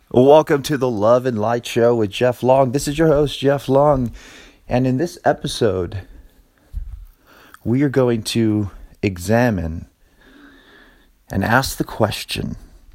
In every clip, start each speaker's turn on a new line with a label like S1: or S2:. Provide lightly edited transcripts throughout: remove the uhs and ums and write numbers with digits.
S1: Welcome to the Love and Light Show with Jeff Long. This is your host, Jeff Long. And in this episode, we are going to examine and ask the question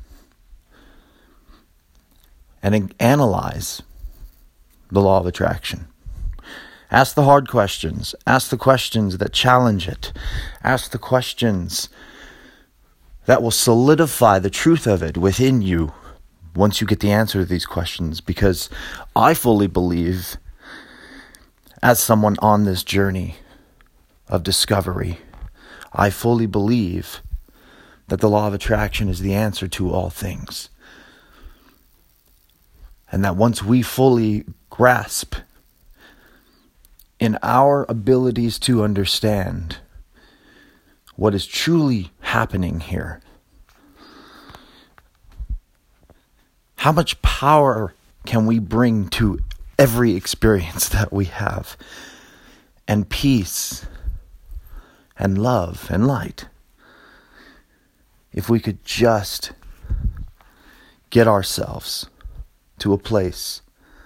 S1: and analyze the law of attraction. Ask the hard questions. Ask the questions that challenge it. Ask the questions that will solidify the truth of it within you once you get the answer to these questions, because I fully believe, as someone on this journey of discovery, I fully believe that the law of attraction is the answer to all things. And that once we fully grasp in our abilities to understand what is truly happening here, how much power can we bring to every experience that we have, and peace and love and light, if we could just get ourselves to a place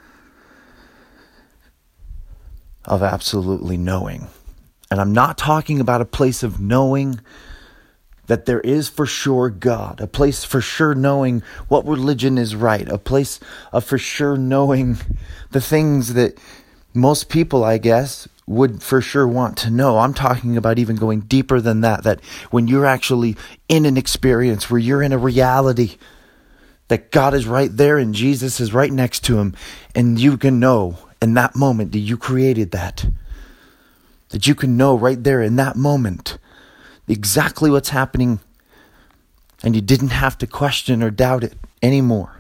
S1: of absolutely knowing. And I'm not talking about a place of knowing that there is for sure God, a place for sure knowing what religion is right, a place of for sure knowing the things that most people, I guess, would for sure want to know. I'm talking about even going deeper than that, that when you're actually in an experience where you're in a reality that God is right there and Jesus is right next to him, and you can know in that moment that you created that you can know right there in that moment exactly what's happening, and you didn't have to question or doubt it anymore.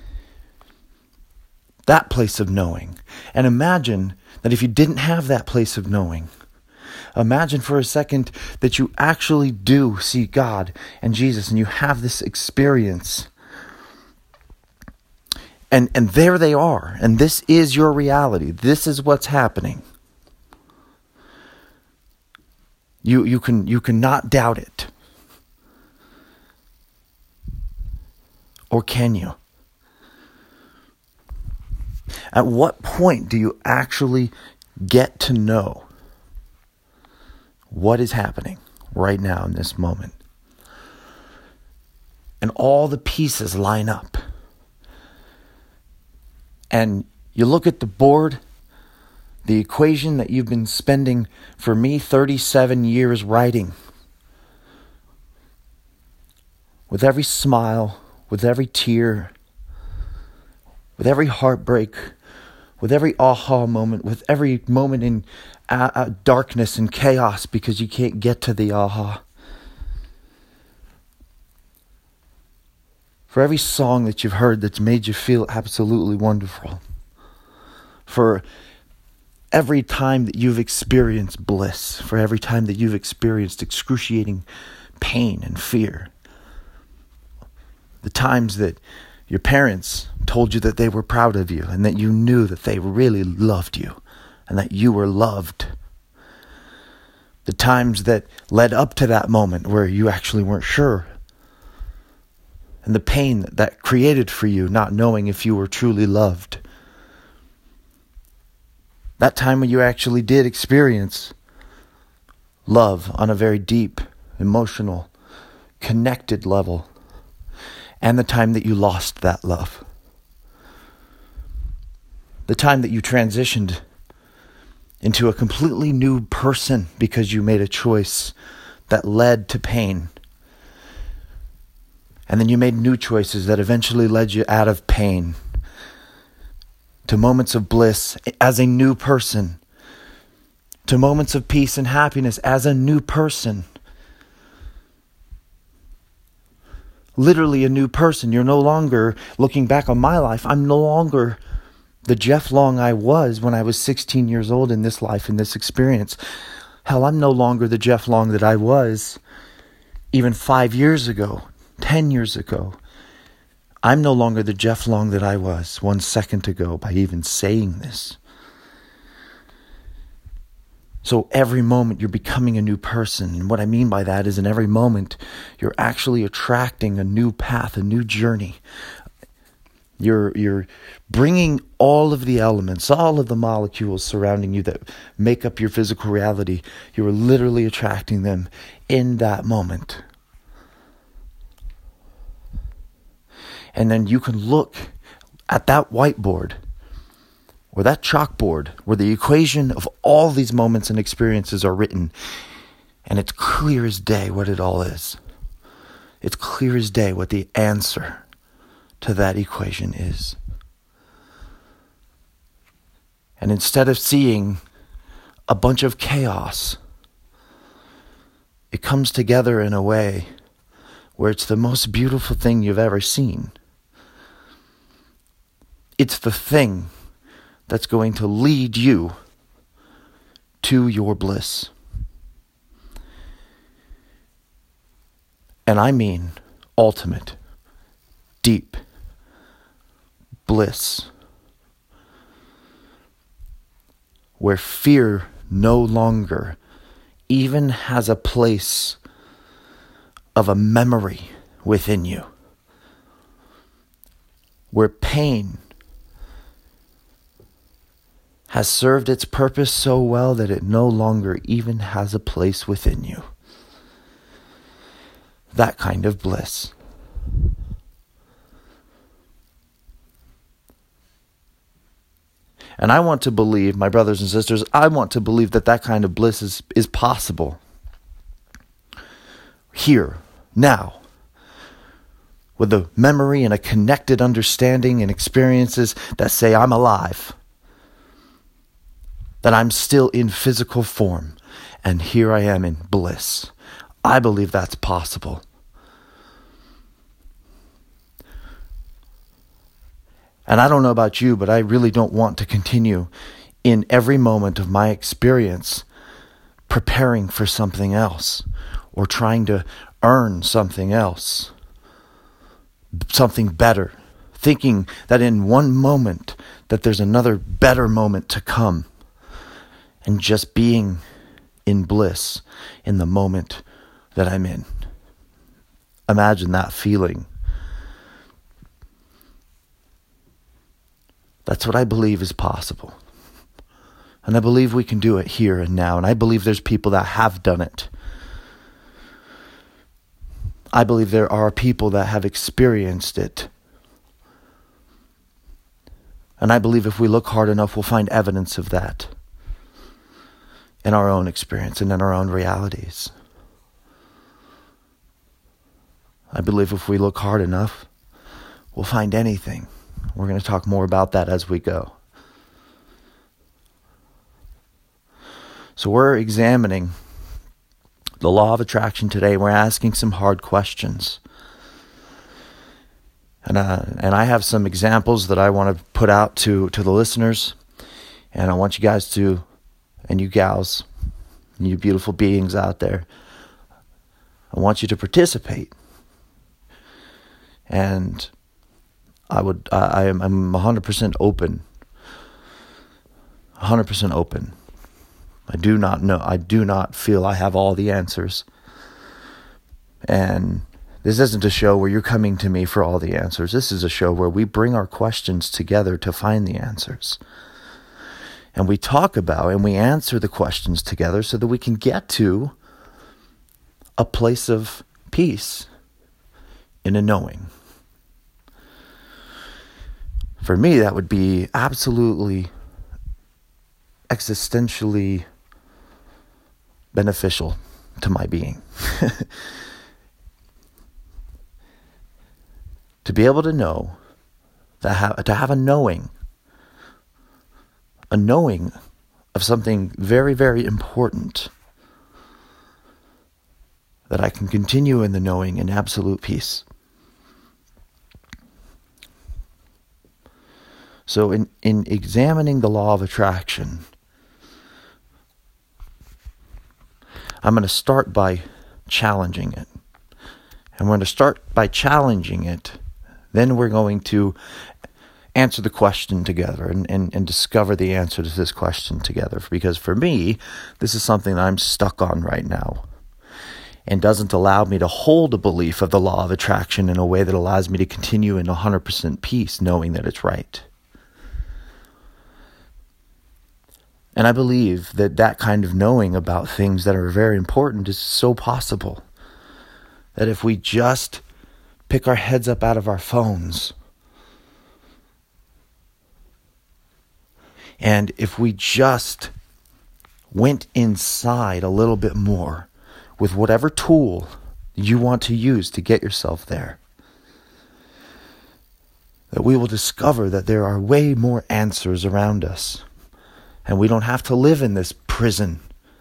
S1: That place of knowing. And imagine that if you didn't have that place of knowing, imagine for a second that you actually do see God and Jesus, and you have this experience. And there they are, and this is your reality. This is what's happening. You cannot doubt it. Or can you? At what point do you actually get to know what is happening right now in this moment? And all the pieces line up. And you look at the board, the equation that you've been spending, for me, 37 years writing. With every smile, with every tear, with every heartbreak, with every aha moment, with every moment in darkness and chaos because you can't get to the aha. For every song that you've heard that's made you feel absolutely wonderful. For every time that you've experienced bliss, for every time that you've experienced excruciating pain and fear. The times that your parents told you that they were proud of you and that you knew that they really loved you and that you were loved. The times that led up to that moment where you actually weren't sure. And the pain that created for you not knowing if you were truly loved. That time when you actually did experience love on a very deep, emotional, connected level. And the time that you lost that love. The time that you transitioned into a completely new person because you made a choice that led to pain. And then you made new choices that eventually led you out of pain to moments of bliss as a new person, to moments of peace and happiness as a new person. Literally a new person. You're no longer, looking back on my life, I'm no longer the Jeff Long I was when I was 16 years old in this life, in this experience. Hell, I'm no longer the Jeff Long that I was even 5 years ago, 10 years ago. I'm no longer the Jeff Long that I was 1 second ago by even saying this. So every moment you're becoming a new person. And what I mean by that is in every moment you're actually attracting a new path, a new journey. You're bringing all of the elements, all of the molecules surrounding you that make up your physical reality. You're literally attracting them in that moment. And then you can look at that whiteboard or that chalkboard where the equation of all these moments and experiences are written. And it's clear as day what it all is. It's clear as day what the answer to that equation is. And instead of seeing a bunch of chaos, it comes together in a way where it's the most beautiful thing you've ever seen. It's the thing that's going to lead you to your bliss. And I mean ultimate, deep bliss, where fear no longer even has a place of a memory within you, where pain has served its purpose so well that it no longer even has a place within you. That kind of bliss. And I want to believe, my brothers and sisters, I want to believe that that kind of bliss is possible. Here, now, with a memory and a connected understanding and experiences that say I'm alive, that I'm still in physical form, and here I am in bliss. I believe that's possible. And I don't know about you, but I really don't want to continue in every moment of my experience preparing for something else or trying to earn something else, something better, thinking that in one moment that there's another better moment to come, and just being in bliss in the moment that I'm in. Imagine that feeling. That's what I believe is possible. And I believe we can do it here and now. And I believe there's people that have done it. I believe there are people that have experienced it. And I believe if we look hard enough, we'll find evidence of that in our own experience and in our own realities. I believe if we look hard enough, we'll find anything. We're going to talk more about that as we go. So we're examining the law of attraction today. We're asking some hard questions. And I have some examples that I want to put out to the listeners. And I want you guys to, and you gals, and you beautiful beings out there, I want you to participate. And I'm 100% open. 100% open. I do not feel I have all the answers. And this isn't a show where you're coming to me for all the answers. This is a show where we bring our questions together to find the answers. And we talk about and we answer the questions together so that we can get to a place of peace in a knowing. For me, that would be absolutely existentially beneficial to my being. To be able to know, to have a knowing of something very, very important, that I can continue in the knowing in absolute peace. So in examining the law of attraction, I'm going to start by challenging it. And we're going to start by challenging it. Then we're going to answer the question together and discover the answer to this question together. Because for me, this is something that I'm stuck on right now. and doesn't allow me to hold a belief of the law of attraction in a way that allows me to continue in 100% peace, knowing that it's right. And I believe that that kind of knowing about things that are very important is so possible. That if we just pick our heads up out of our phones, and if we just went inside a little bit more with whatever tool you want to use to get yourself there, that we will discover that there are way more answers around us. And we don't have to live in this prison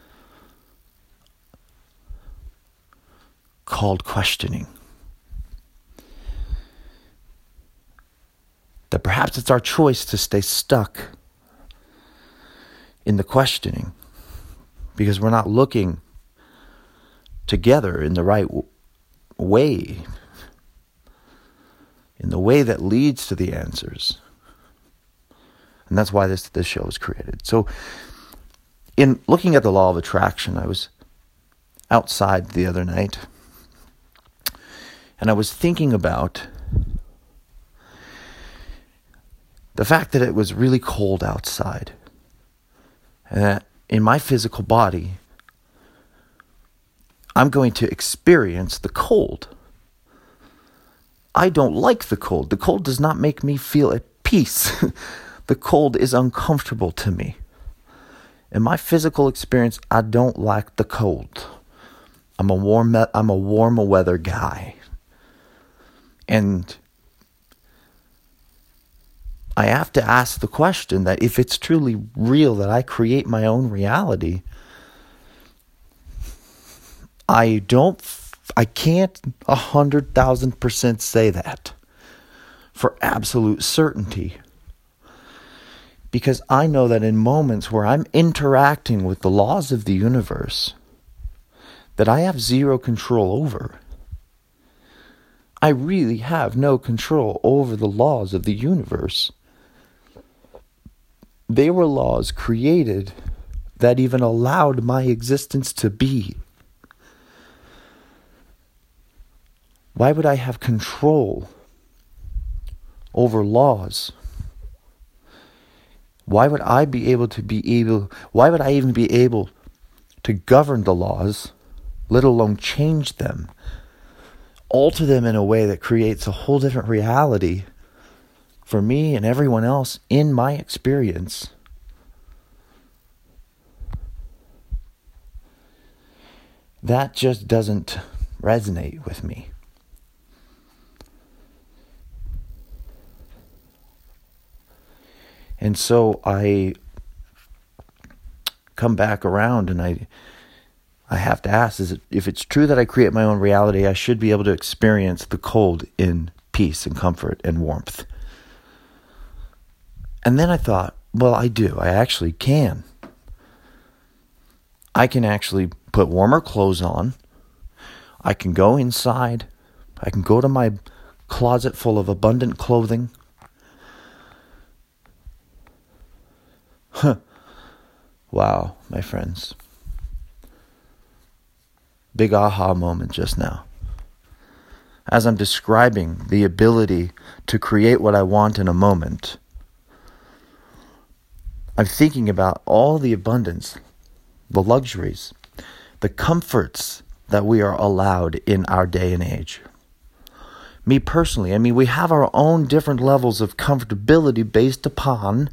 S1: called questioning. That perhaps it's our choice to stay stuck in the questioning because we're not looking together in the right way, in the way that leads to the answers. And that's why this show was created. So in looking at the law of attraction, I was outside the other night, and I was thinking about the fact that it was really cold outside. And that in my physical body, I'm going to experience the cold. I don't like the cold. The cold does not make me feel at peace. The cold is uncomfortable to me. In my physical experience, I don't like the cold. I'm a warm weather guy. And I have to ask the question that if it's truly real that I create my own reality, I can't 100,000% say that for absolute certainty. Because I know that in moments where I'm interacting with the laws of the universe that I have zero control over, I really have no control over the laws of the universe. They were laws created that even allowed my existence to be. Why would I have control over laws? Why would I even be able to govern the laws, let alone change them, alter them in a way that creates a whole different reality for me and everyone else in my experience? That just doesn't resonate with me. And so I come back around and I have to ask, if it's true that I create my own reality, I should be able to experience the cold in peace and comfort and warmth. And then I thought, well, I do. I actually can. I can actually put warmer clothes on. I can go inside. I can go to my closet full of abundant clothing. Wow, my friends. Big aha moment just now. As I'm describing the ability to create what I want in a moment, I'm thinking about all the abundance, the luxuries, the comforts that we are allowed in our day and age. Me personally, we have our own different levels of comfortability based upon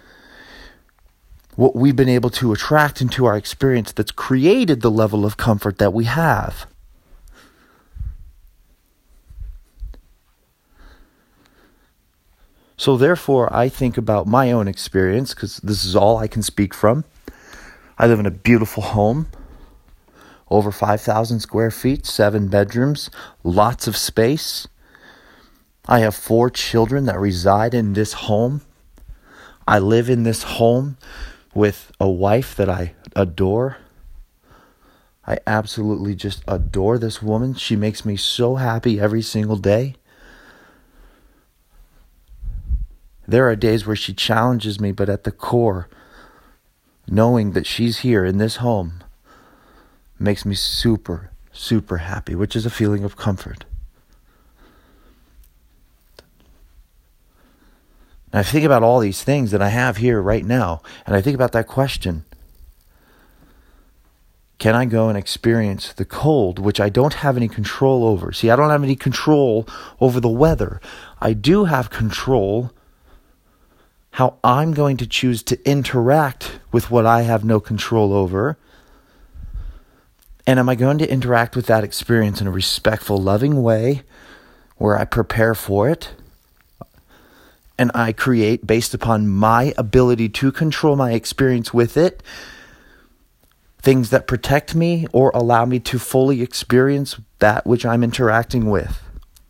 S1: what we've been able to attract into our experience that's created the level of comfort that we have. So therefore, I think about my own experience, because this is all I can speak from. I live in a beautiful home, over 5,000 square feet, 7 bedrooms, lots of space. I have 4 children that reside in this home. I live in this home with a wife that I adore. I absolutely just adore this woman. She makes me so happy every single day. There are days where she challenges me, but at the core, knowing that she's here in this home makes me super, super happy, which is a feeling of comfort. And I think about all these things that I have here right now, and I think about that question. Can I go and experience the cold, which I don't have any control over? See, I don't have any control over the weather. I do have control how I'm going to choose to interact with what I have no control over. And am I going to interact with that experience in a respectful, loving way where I prepare for it? And I create, based upon my ability to control my experience with it, things that protect me or allow me to fully experience that which I'm interacting with.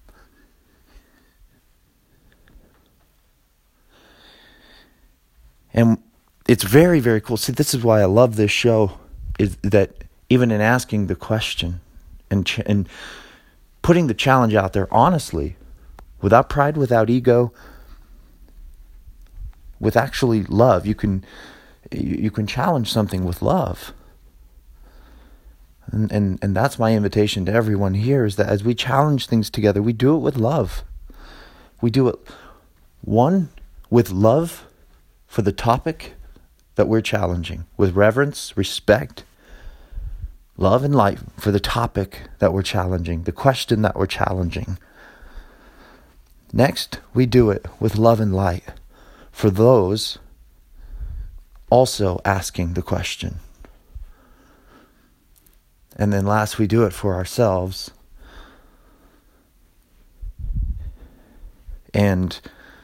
S1: And it's very, very cool. See, this is why I love this show, is that even in asking the question and putting the challenge out there honestly, without pride, without ego, with actually love, you can challenge something with love. And that's my invitation to everyone here, is that as we challenge things together, we do it with love. We do it, one, with love for the topic that we're challenging, with reverence, respect, love and light for the topic that we're challenging, the question that we're challenging. Next, we do it with love and light for those also asking the question. And then last, we do it for ourselves. And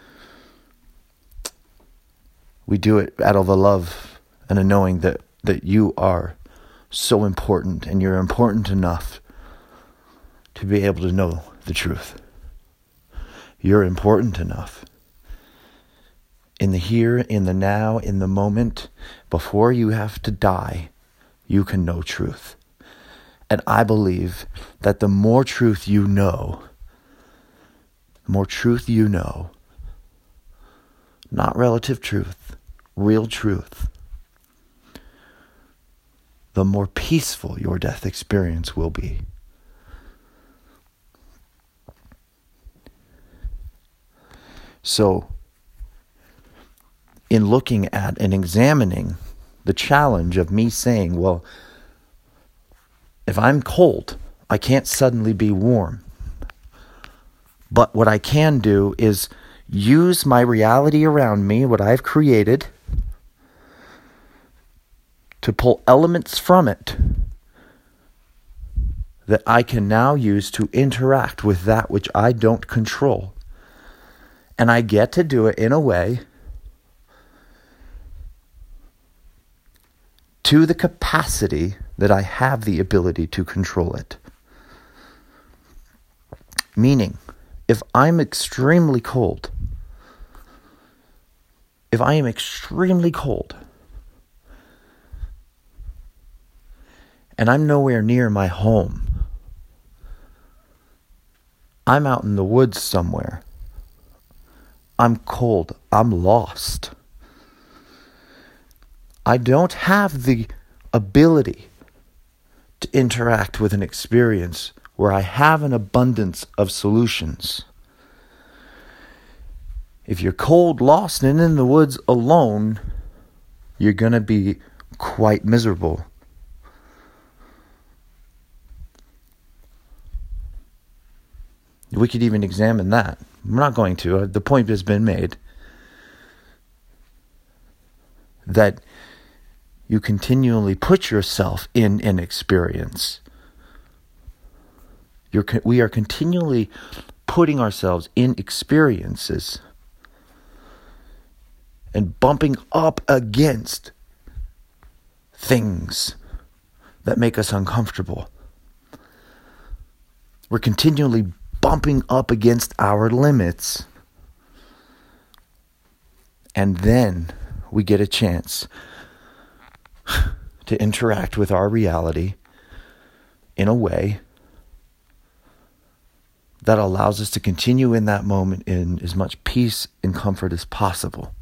S1: we do it out of a love and a knowing that you are so important, and you're important enough to be able to know the truth. You're important enough. In the here, in the now, in the moment, before you have to die, you can know truth. And I believe that the more truth you know, not relative truth, real truth, the more peaceful your death experience will be. So, in looking at and examining the challenge of me saying, well, if I'm cold, I can't suddenly be warm. But what I can do is use my reality around me, what I've created, to pull elements from it that I can now use to interact with that which I don't control. And I get to do it in a way to the capacity that I have the ability to control it. Meaning, if I'm extremely cold, and I'm nowhere near my home, I'm out in the woods somewhere, I'm cold, I'm lost, I don't have the ability to interact with an experience where I have an abundance of solutions. If you're cold, lost, and in the woods alone, you're going to be quite miserable. We could even examine that. We're not going to. The point has been made that you continually put yourself in an experience. We are continually putting ourselves in experiences and bumping up against things that make us uncomfortable. We're continually bumping up against our limits. And then we get a chance to interact with our reality in a way that allows us to continue in that moment in as much peace and comfort as possible.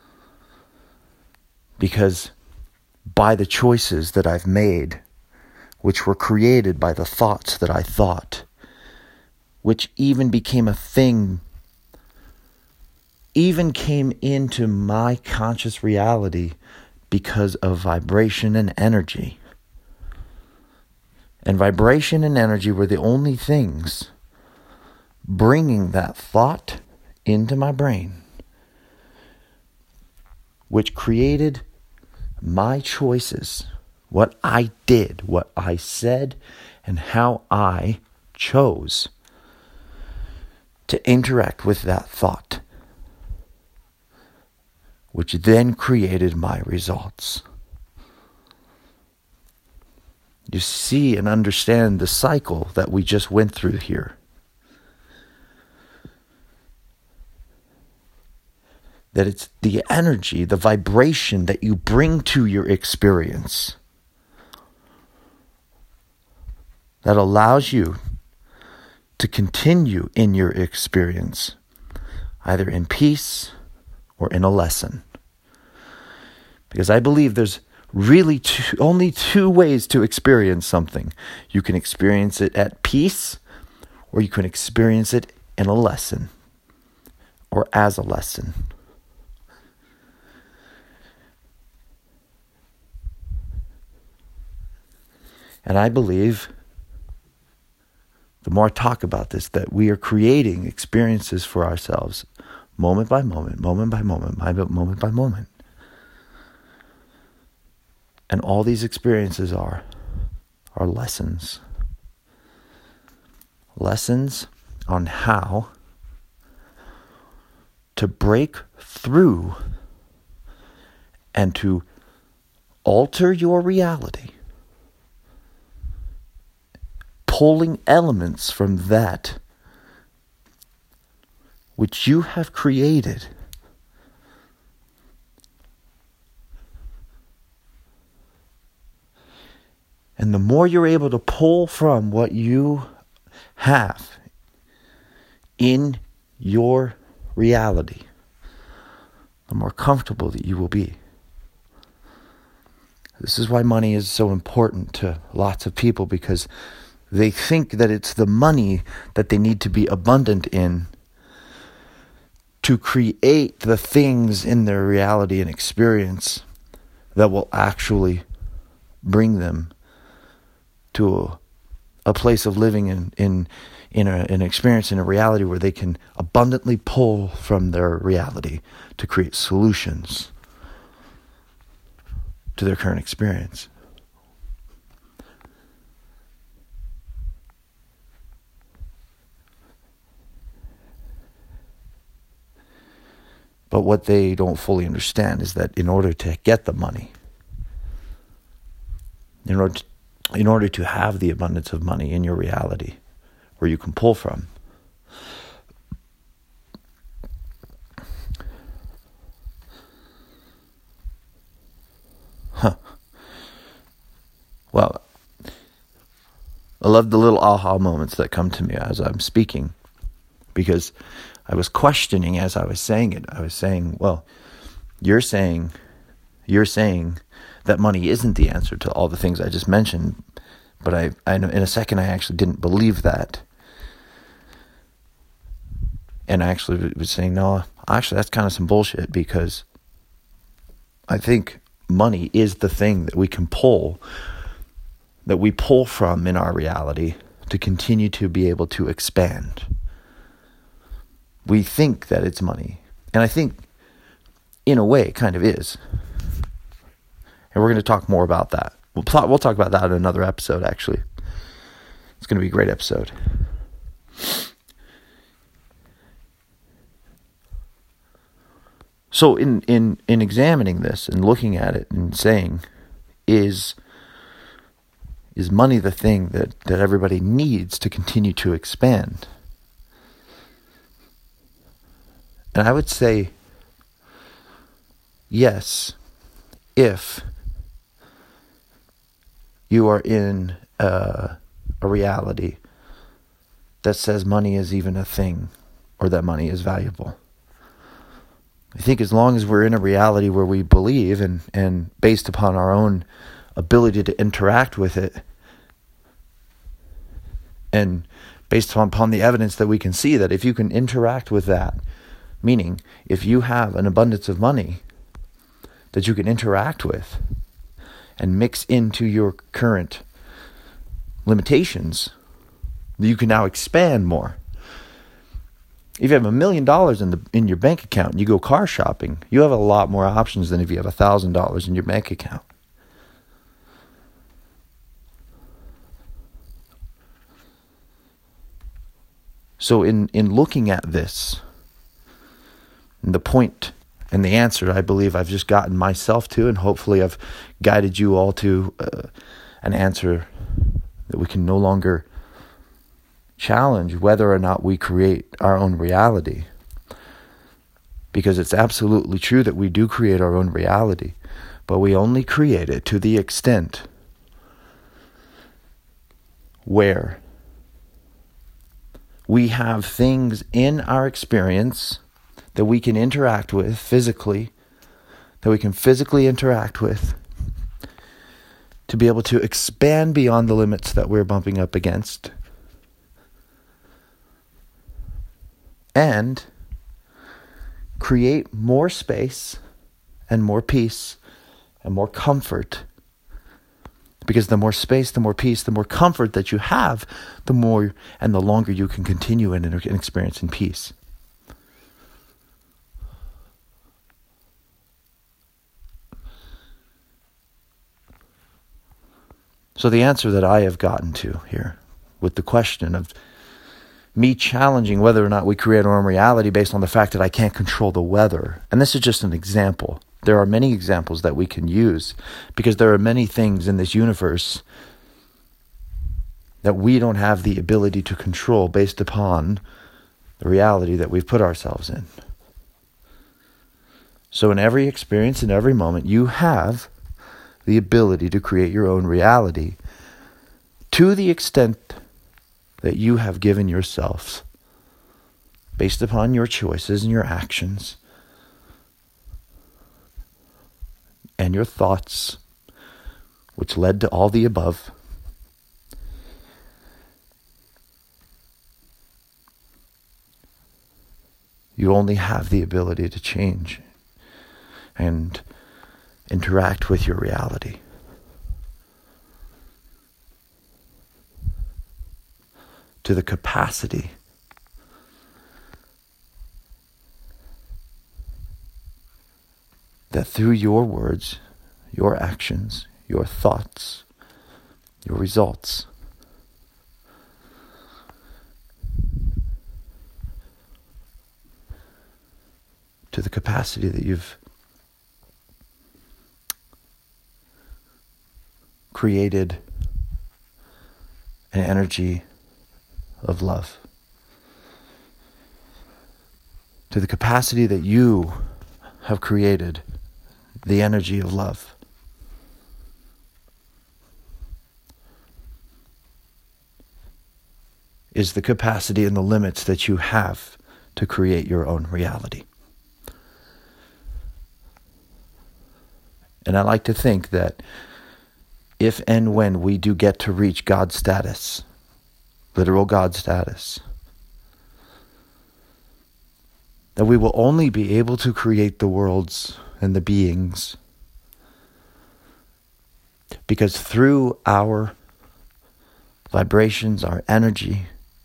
S1: Because by the choices that I've made which were created by the thoughts that I thought, which even became a thing, even came into my conscious reality because of vibration and energy. And vibration and energy were the only things bringing that thought into my brain, which created my choices, what I did, what I said, and how I chose to interact with that thought, which then created my results. You see and understand the cycle that we just went through here. That it's the energy, the vibration that you bring to your experience that allows you to continue in your experience, either in peace or in a lesson. Because I believe there's really only two ways to experience something. You can experience it at peace, or you can experience it in a lesson, or as a lesson. And I believe, the more I talk about this, that we are creating experiences for ourselves, moment by moment, moment by moment, moment by moment. And all these experiences are lessons. Lessons on how to break through and to alter your reality, pulling elements from that which you have created. And the more you're able to pull from what you have in your reality, the more comfortable that you will be. This is why money is so important to lots of people, because they think that it's the money that they need to be abundant in to create the things in their reality and experience that will actually bring them to a place of living in an experience, in a reality where they can abundantly pull from their reality to create solutions to their current experience. But what they don't fully understand is that in order to get the money, in order to have the abundance of money in your reality where you can pull from, well, I love the little aha moments that come to me as I'm speaking, because I was questioning as I was saying it. I was saying, well, you're saying that money isn't the answer to all the things I just mentioned, but I know in a second I actually didn't believe that. And I actually was saying, no, actually that's kind of some bullshit, because I think money is the thing that we can pull, that we pull from in our reality to continue to be able to expand. We think that it's money. And I think, in a way, it kind of is. And we're going to talk more about that. We'll talk about that in another episode, actually. It's going to be a great episode. So in examining this and looking at it and saying, is money the thing that everybody needs to continue to expand? And I would say yes, if you are in a reality that says money is even a thing, or that money is valuable. I think as long as we're in a reality where we believe and based upon our own ability to interact with it, And based upon the evidence that we can see, that if you can interact with that, meaning if you have an abundance of money that you can interact with and mix into your current limitations, you can now expand more. If you have $1 million in your bank account and you go car shopping, you have a lot more options than if you have $1,000 in your bank account. So in looking at this, the point and the answer I believe I've just gotten myself to, and hopefully I've guided you all to an answer that we can no longer challenge whether or not we create our own reality. Because it's absolutely true that we do create our own reality, but we only create it to the extent where we have things in our experience that we can interact with physically, that we can physically interact with, to be able to expand beyond the limits that we're bumping up against, and create more space and more peace and more comfort. Because the more space, the more peace, the more comfort that you have, the more and the longer you can continue in an experience in peace. So the answer that I have gotten to here, with the question of me challenging whether or not we create our own reality based on the fact that I can't control the weather, and this is just an example. There are many examples that we can use, because there are many things in this universe that we don't have the ability to control based upon the reality that we've put ourselves in. So in every experience, in every moment, you have the ability to create your own reality to the extent that you have given yourselves based upon your choices and your actions and your thoughts, which led to all the above. You only have the ability to change and interact with your reality. To the capacity that through your words, your actions, your thoughts, your results, to the capacity that you've created an energy of love, to the capacity that you have created the energy of love. Is the capacity and the limits that you have to create your own reality. And I like to think that if and when we do get to reach God status, literal God status, that we will only be able to create the worlds and the beings because through our vibrations, our energy,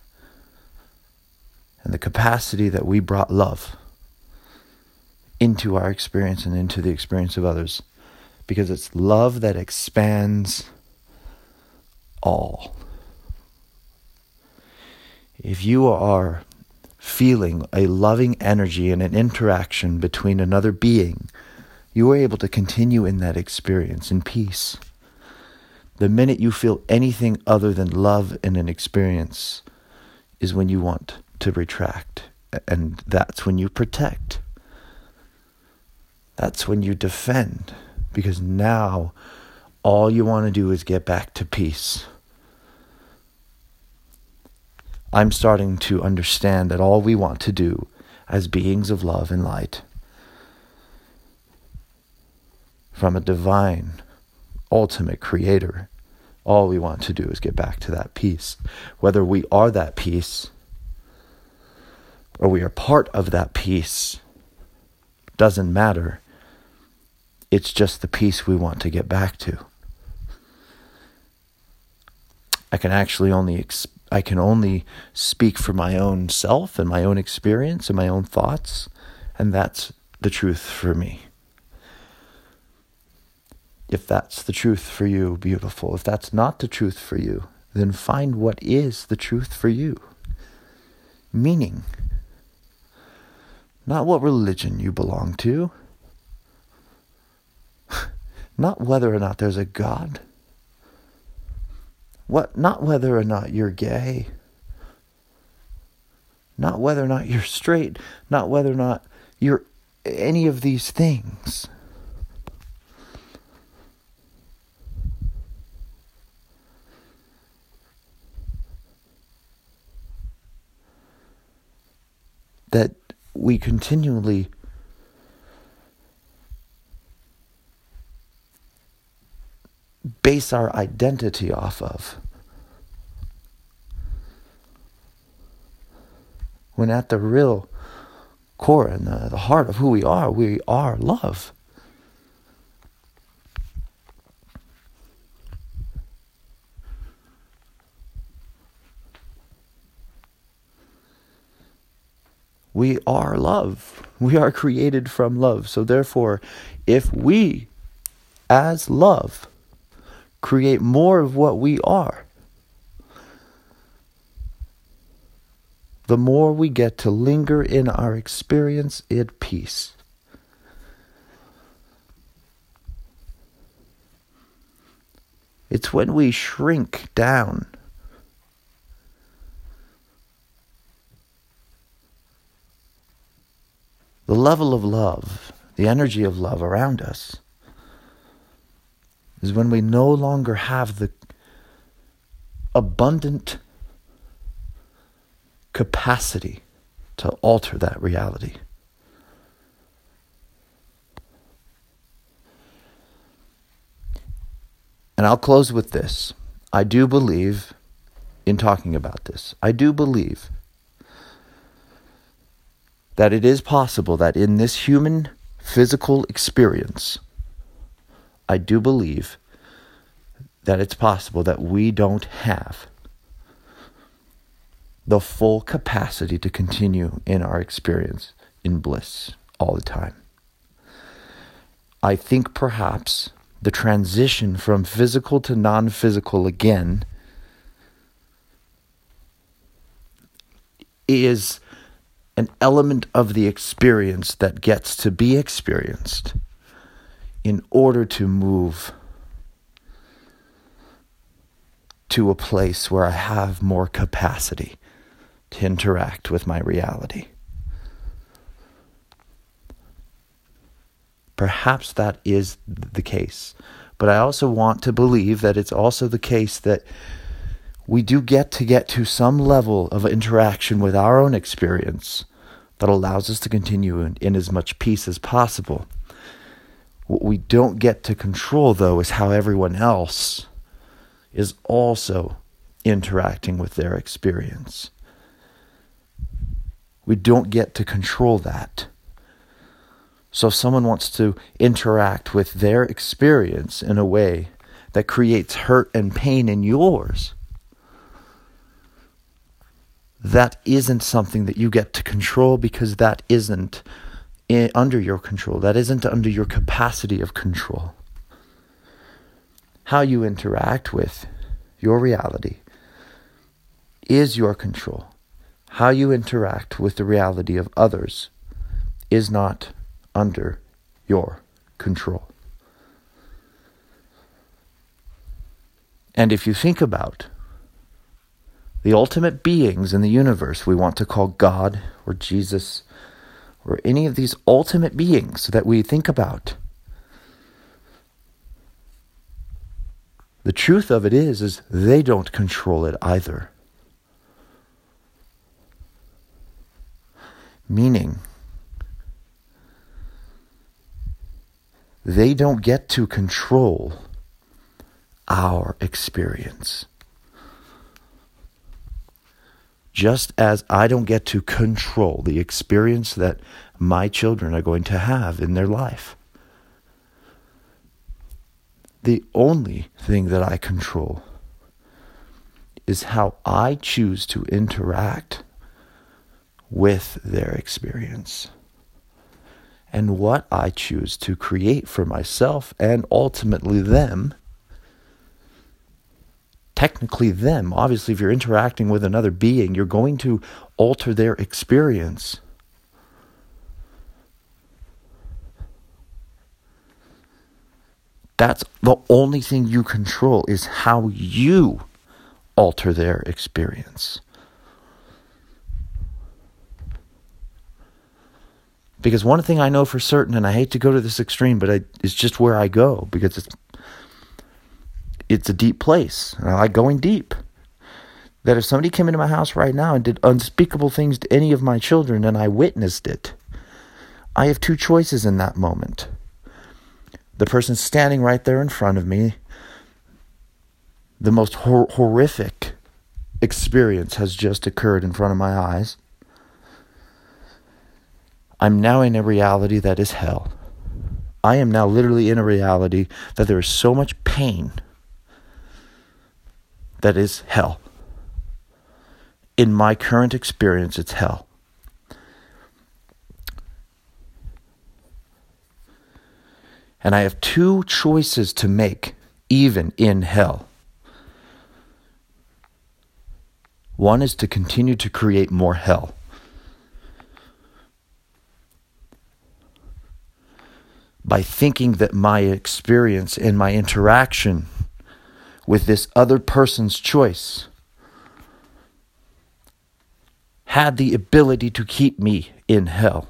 S1: and the capacity that we brought love into our experience and into the experience of others, because it's love that expands all. If you are feeling a loving energy and an interaction between another being, you are able to continue in that experience in peace. The minute you feel anything other than love in an experience is when you want to retract, and that's when you protect. That's when you defend, because now all you want to do is get back to peace. I'm starting to understand that all we want to do as beings of love and light, from a divine, ultimate creator, All we want to do is get back to that peace. Whether we are that peace or we are part of that peace doesn't matter. It's just the peace we want to get back to. I can only speak for my own self and my own experience and my own thoughts, and that's the truth for me. If that's the truth for you, beautiful. If that's not the truth for you, then find what is the truth for you. Meaning. Not what religion you belong to. Not whether or not there's a God. Not whether or not you're gay. Not whether or not you're straight. Not whether or not you're any of these things. That we continually base our identity off of. When at the real core and the heart of who we are love. We are love. We are created from love. So therefore, if we, as love, create more of what we are, the more we get to linger in our experience in peace. It's when we shrink down the level of love, the energy of love around us, is when we no longer have the abundant capacity to alter that reality. And I'll close with this. I do believe in talking about this. I do believe that it is possible that in this human physical experience, I do believe that it's possible that we don't have the full capacity to continue in our experience in bliss all the time. I think perhaps the transition from physical to non-physical again is an element of the experience that gets to be experienced in order to move to a place where I have more capacity to interact with my reality. Perhaps that is the case. But I also want to believe that it's also the case that we do get to some level of interaction with our own experience that allows us to continue in as much peace as possible. What we don't get to control, though, is how everyone else is also interacting with their experience. We don't get to control that. So if someone wants to interact with their experience in a way that creates hurt and pain in yours, that isn't something that you get to control, because that isn't under your control. That isn't under your capacity of control. How you interact with your reality is your control. How you interact with the reality of others is not under your control. And if you think about the ultimate beings in the universe we want to call God or Jesus or any of these ultimate beings that we think about, the truth of it is they don't control it either. Meaning, they don't get to control our experience. Just as I don't get to control the experience that my children are going to have in their life. The only thing that I control is how I choose to interact with their experience and what I choose to create for myself and ultimately them. Technically them. Obviously, if you're interacting with another being, you're going to alter their experience. That's the only thing you control, is how you alter their experience. Because one thing I know for certain, and I hate to go to this extreme, but it's just where I go, because it's a deep place. And I like going deep. That if somebody came into my house right now and did unspeakable things to any of my children and I witnessed it, I have two choices in that moment. The person standing right there in front of me, the most horrific experience has just occurred in front of my eyes. I'm now in a reality that is hell. I am now literally in a reality that there is so much pain that is hell. In my current experience, it's hell. And I have two choices to make, even in hell. One is to continue to create more hell. By thinking that my experience and my interaction with this other person's choice had the ability to keep me in hell.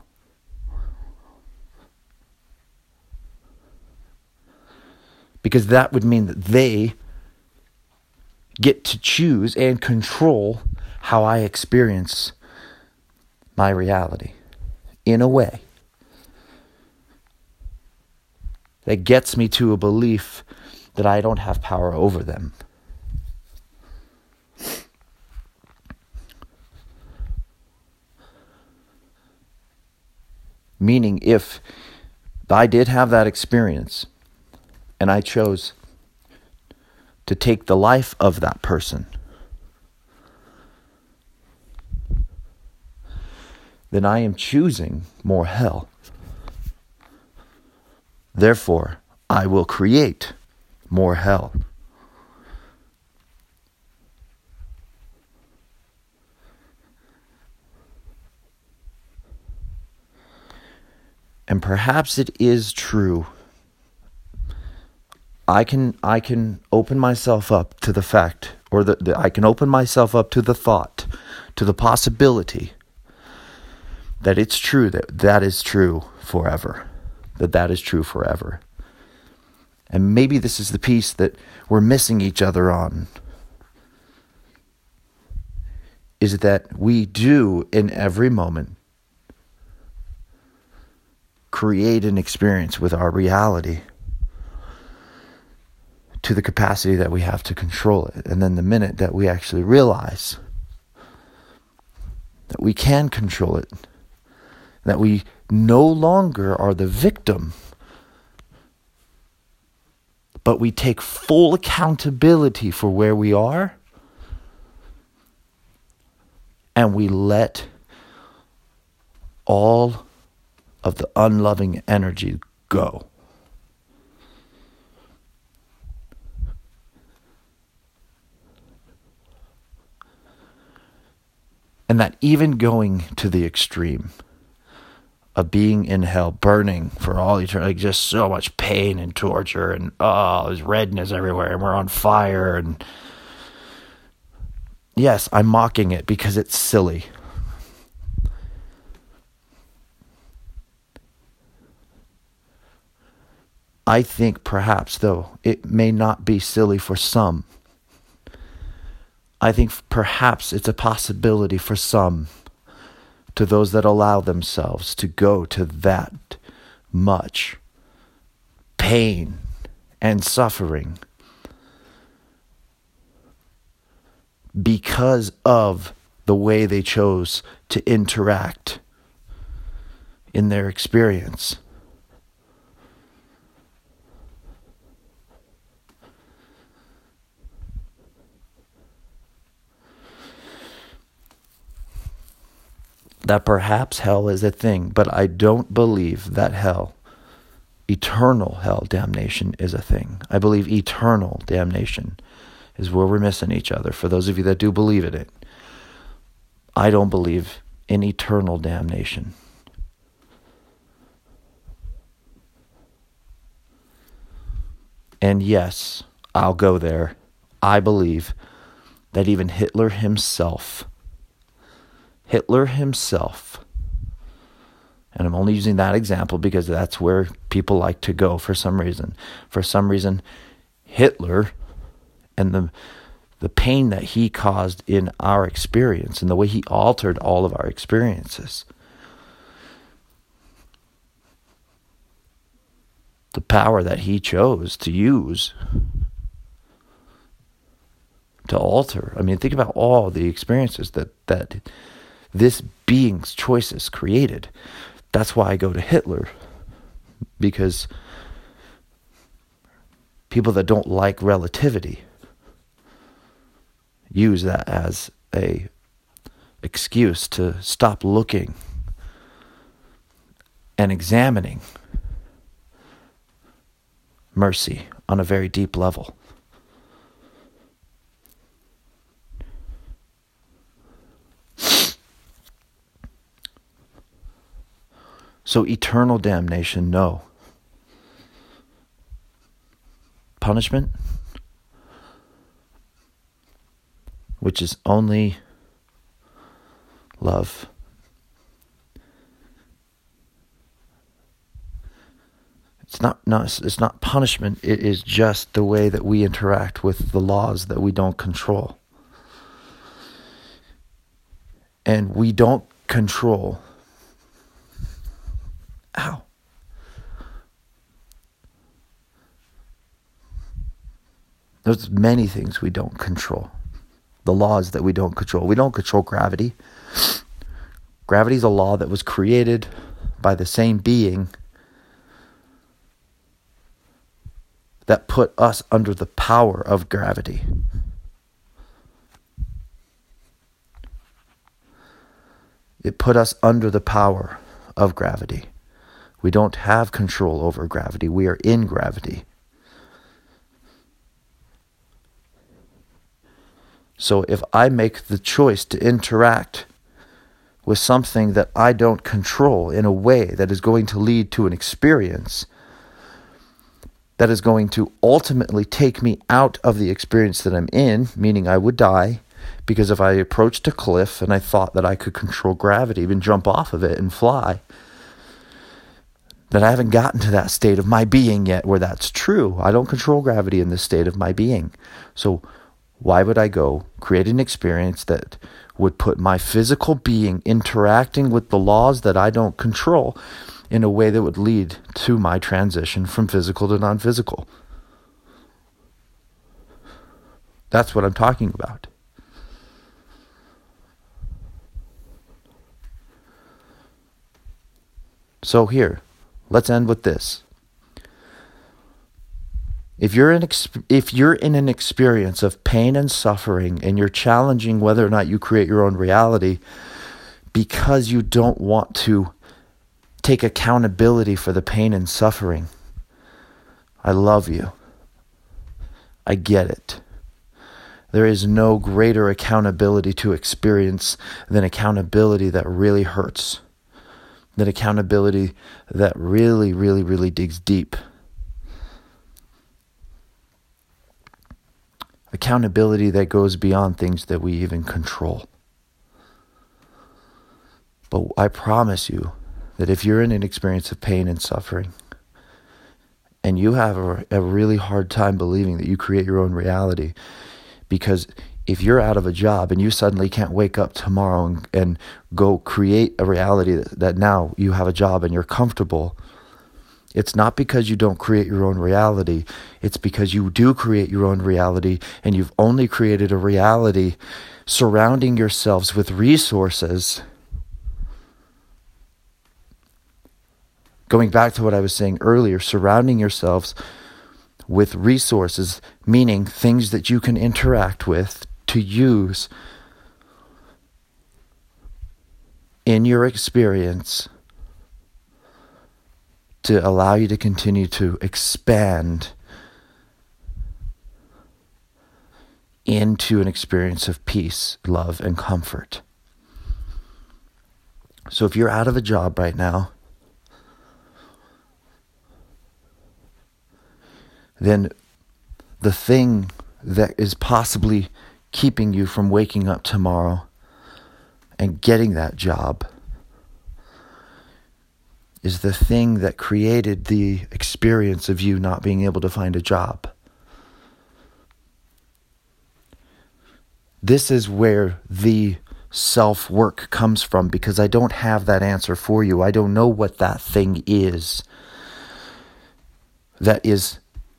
S1: Because that would mean that they get to choose and control how I experience my reality in a way that gets me to a belief that I don't have power over them. Meaning, if I did have that experience and I chose to take the life of that person, then I am choosing more hell. Therefore, I will create more hell. And perhaps it is true. I can open myself up to the fact, or I can open myself up to the thought, to the possibility that it's true, that is true forever. That is true forever. And maybe this is the piece that we're missing each other on. Is that we do, in every moment, create an experience with our reality to the capacity that we have to control it. And then the minute that we actually realize that we can control it, that we no longer are the victim, but we take full accountability for where we are, and we let all of the unloving energy go. And that even going to the extreme of being in hell, burning for all eternity, like just so much pain and torture, and there's redness everywhere, and we're on fire, and yes, I'm mocking it because it's silly. I think perhaps, though, it may not be silly for some. I think perhaps it's a possibility for some, to those that allow themselves to go to that much pain and suffering, because of the way they chose to interact in their experience. That perhaps hell is a thing, but I don't believe that hell, eternal hell damnation, is a thing. I believe eternal damnation is where we're missing each other. For those of you that do believe in it, I don't believe in eternal damnation. And yes, I'll go there. I believe that even Hitler himself, and I'm only using that example because that's where people like to go for some reason. For some reason, Hitler and the pain that he caused in our experience and the way he altered all of our experiences, the power that he chose to use to alter. I mean, think about all the experiences that this being's choices created. That's why I go to Hitler, because people that don't like relativity use that as a excuse to stop looking and examining mercy on a very deep level. So eternal damnation, no. Punishment, which is only love. It's not punishment. It is just the way that we interact with the laws that we don't control. And we don't control. Ow. There's many things we don't control. The laws that we don't control. We don't control gravity. Gravity is a law that was created by the same being that put us under the power of gravity. It put us under the power of gravity. We don't have control over gravity. We are in gravity. So if I make the choice to interact with something that I don't control in a way that is going to lead to an experience that is going to ultimately take me out of the experience that I'm in, meaning I would die, because if I approached a cliff and I thought that I could control gravity, even jump off of it and fly, that I haven't gotten to that state of my being yet where that's true. I don't control gravity in this state of my being. So why would I go create an experience that would put my physical being interacting with the laws that I don't control in a way that would lead to my transition from physical to non-physical? That's what I'm talking about. So here, let's end with this. If you're in an experience of pain and suffering and you're challenging whether or not you create your own reality because you don't want to take accountability for the pain and suffering, I love you. I get it. There is no greater accountability to experience than accountability that really hurts, than accountability that really, really, really digs deep. Accountability that goes beyond things that we even control. But I promise you that if you're in an experience of pain and suffering, and you have a really hard time believing that you create your own reality, because if you're out of a job and you suddenly can't wake up tomorrow and go create a reality that now you have a job and you're comfortable, It's not because you don't create your own reality. It's because you do create your own reality, and you've only created a reality surrounding yourselves with resources. Going back to what I was saying earlier, surrounding yourselves with resources, meaning things that you can interact with to use in your experience to allow you to continue to expand into an experience of peace, love, and comfort. So if you're out of a job right now, then the thing that is possibly keeping you from waking up tomorrow and getting that job is the thing that created the experience of you not being able to find a job. This is where the self-work comes from, because I don't have that answer for you. I don't know what that thing is that is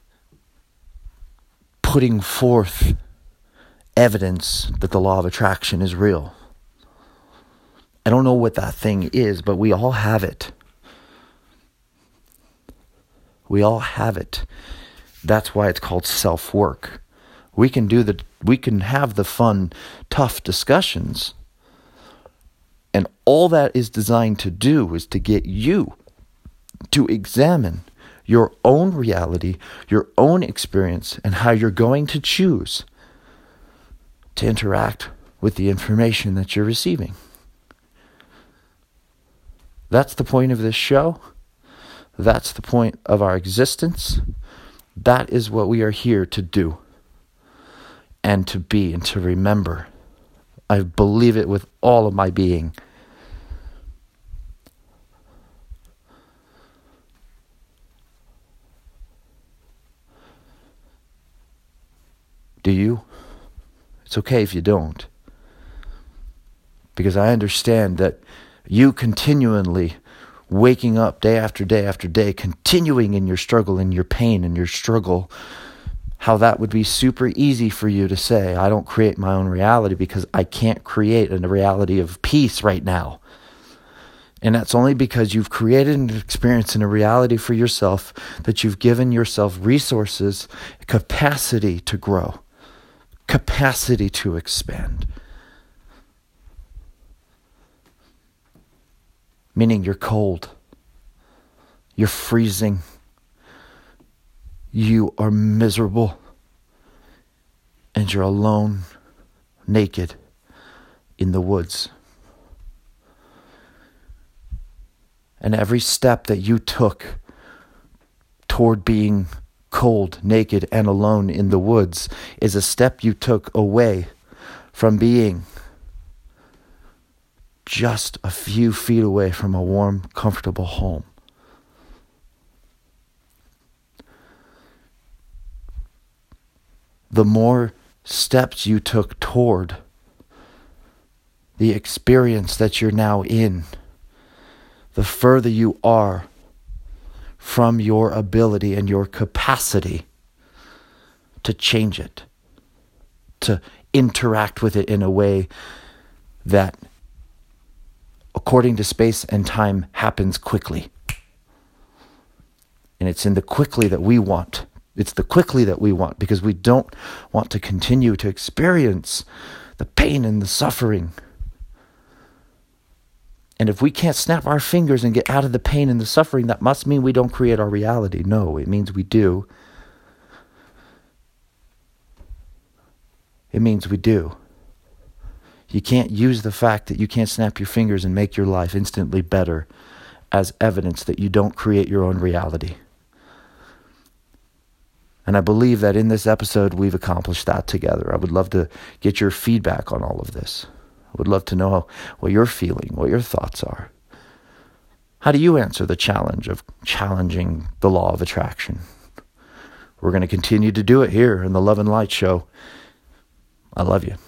S1: putting forth evidence that the law of attraction is real. I don't know what that thing is, but we all have it. We all have it. That's why it's called self-work. We can have the fun, tough discussions. And all that is designed to do is to get you to examine your own reality, your own experience, and how you're going to choose to interact with the information that you're receiving. That's the point of this show. That's the point of our existence. That is what we are here to do and to be and to remember. I believe it with all of my being. Do you? It's okay if you don't. Because I understand that you continually waking up day after day after day, continuing in your struggle, in your pain, in your struggle, how that would be super easy for you to say, I don't create my own reality because I can't create a reality of peace right now. And that's only because you've created an experience and a reality for yourself, that you've given yourself resources, capacity to grow, capacity to expand. Meaning you're cold, you're freezing, you are miserable, and you're alone, naked, in the woods. And every step that you took toward being cold, naked, and alone in the woods is a step you took away from being just a few feet away from a warm, comfortable home. The more steps you took toward the experience that you're now in, the further you are from your ability and your capacity to change it, to interact with it in a way that, according to space and time, happens quickly. And it's in the quickly that we want. It's the quickly that we want because we don't want to continue to experience the pain and the suffering. And if we can't snap our fingers and get out of the pain and the suffering, that must mean we don't create our reality. No, it means we do. It means we do. You can't use the fact that you can't snap your fingers and make your life instantly better as evidence that you don't create your own reality. And I believe that in this episode, we've accomplished that together. I would love to get your feedback on all of this. I would love to know what you're feeling, what your thoughts are. How do you answer the challenge of challenging the law of attraction? We're going to continue to do it here in the Love and Light Show. I love you.